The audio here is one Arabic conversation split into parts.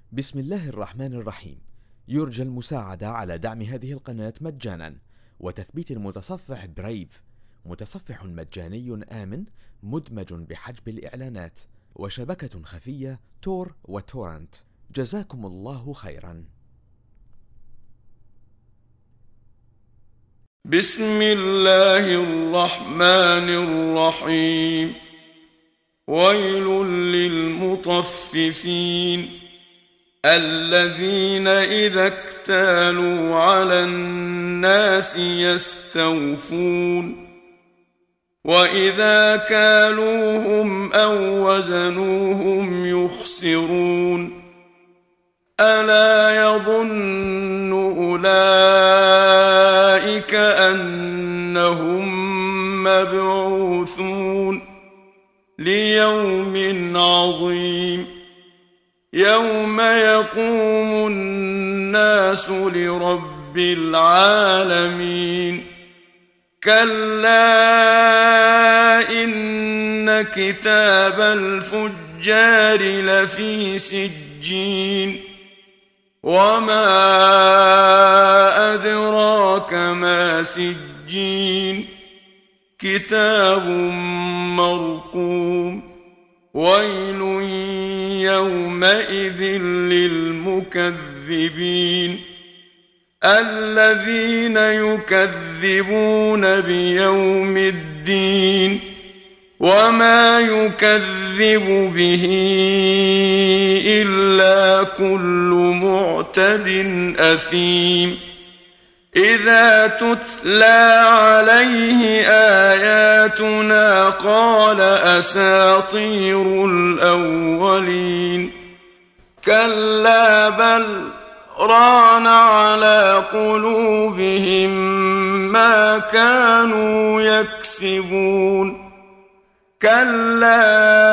بسم الله الرحمن الرحيم. يرجى المساعدة على دعم هذه القناة مجانا وتثبيت المتصفح برايف، متصفح مجاني آمن مدمج بحجب الإعلانات، وشبكة خفية تور وتورنت. جزاكم الله خيرا. بسم الله الرحمن الرحيم. ويل للمطففين الذين إذا اكتالوا على الناس يستوفون وإذا كالوهم أو وزنوهم يخسرون. ألا يظن أولئك أنهم مبعوثون ليوم عظيم يوم يقوم الناس لرب العالمين. كلا إن كتاب الفجار لفي سجين وما أدراك ما سجين كتاب مرقوم. ويل يومئذ للمكذبين الذين يكذبون بيوم الدين وما يكذب به إلا كل معتد أثيم. إذا تتلى عليه آياتنا قال أساطير الأولين. كلا بل ران على قلوبهم ما كانوا يكسبون. كلا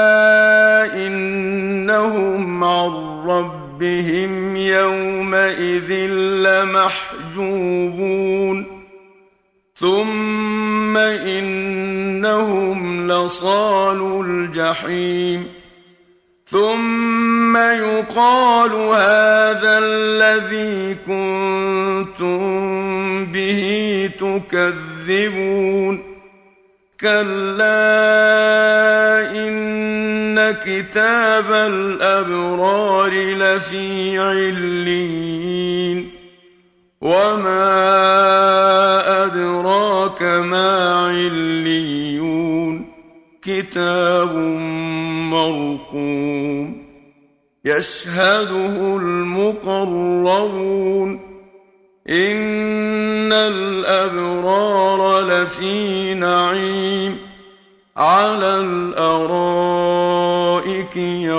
إنهم عن ربهم يومئذ لمحجوبون. ثم إنهم لصالو الجحيم. ثم يقال هذا الذي كنتم به تكذبون. كلا إن كتاب الأبرار لفي عليين وما أدراك ما عليون كتاب مرقوم يشهده المقربون. إن الأبرار لفي نعيم على الأرائك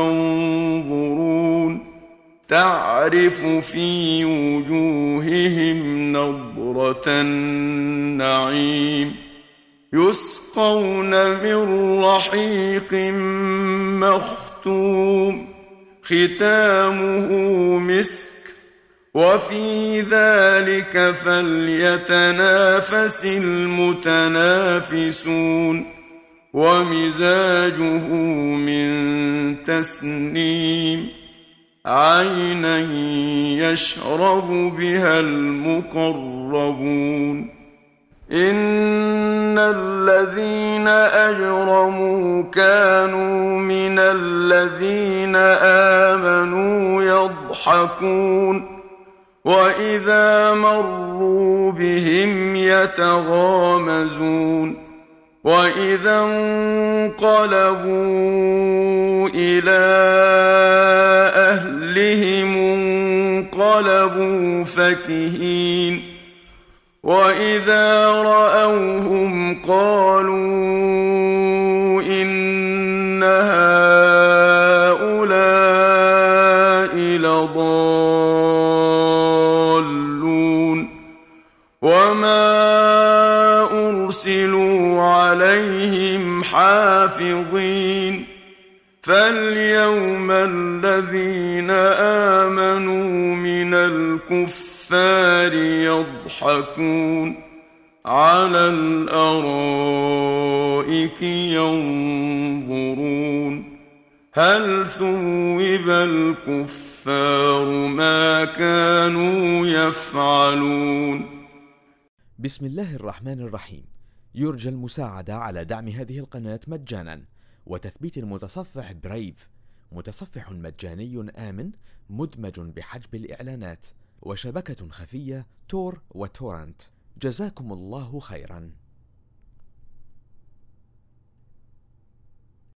ينظرون تعرف في وجوههم نضرة النعيم. يسقون من رحيق مختوم ختامه مسك وفي ذلك فليتنافس المتنافسون. ومزاجه من تسنيم عينا يشرب بها المقربون. إن الذين أجرموا كانوا من الذين آمنوا يضحكون وإذا مروا بهم يتغامزون. وإذا انقلبوا إلى أهلهم انقلبوا فكهين. وإذا رأوهم قالوا إن هؤلاء لضالون وما أرسلوا عليهم حافظين. فاليوم الذين آمنوا من الكفار يضحكون على الأرائك ينظرون هل ثوب الكفار الكفار ما كانوا يفعلون. بسم الله الرحمن الرحيم. يرجى المساعدة على دعم هذه القناة مجانا وتثبيت المتصفح برايف، متصفح مجاني آمن مدمج بحجب الإعلانات، وشبكة خفية تور وتورنت. جزاكم الله خيرا.